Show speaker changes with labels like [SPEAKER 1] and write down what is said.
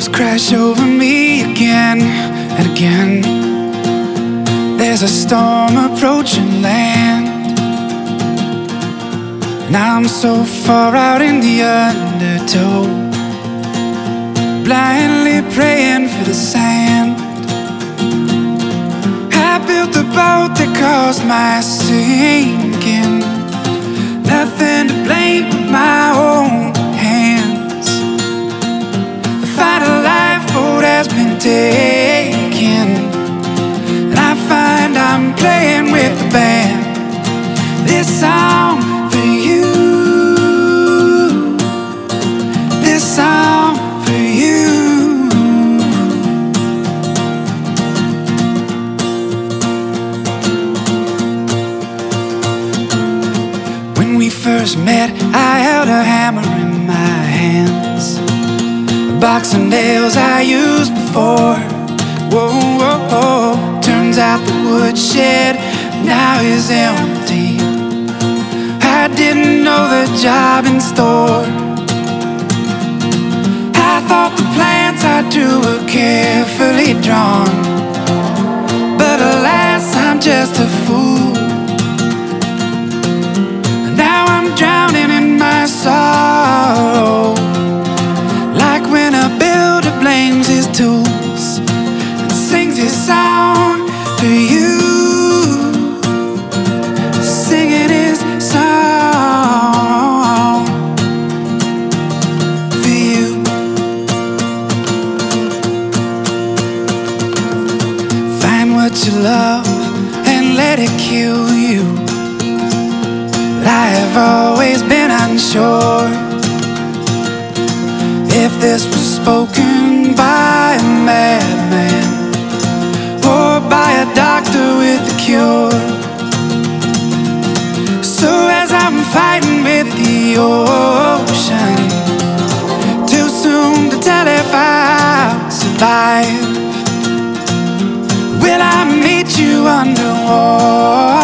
[SPEAKER 1] waves crash over me again and again. There's a storm approaching land, and I'm so far out in the undertow, blindly praying for the sand. I built a boat that caused my sinking, nothing to blame but my own hands. The fight of lifeboat has been taken, and I find I'm playing with the band. This song for you, this song for you. When we first met, I held a hammer in my hands, a box of nails I used before. Whoa, whoa, whoa. Turns out the woodshed now is empty. I didn't know the job in store. I thought the plans I'd do were carefully drawn, but alas, I'm just a fool. Now I'm drowning in my sorrow, like when a builder blames his tools and sings his song for you, singing his song for you. Find what you love and let it kill you. But I have always been unsure if this was spoken by a madman or by a doctor with a cure. So as I'm fighting with the ocean, too soon to tell if I'll survive. Will I meet you underwater?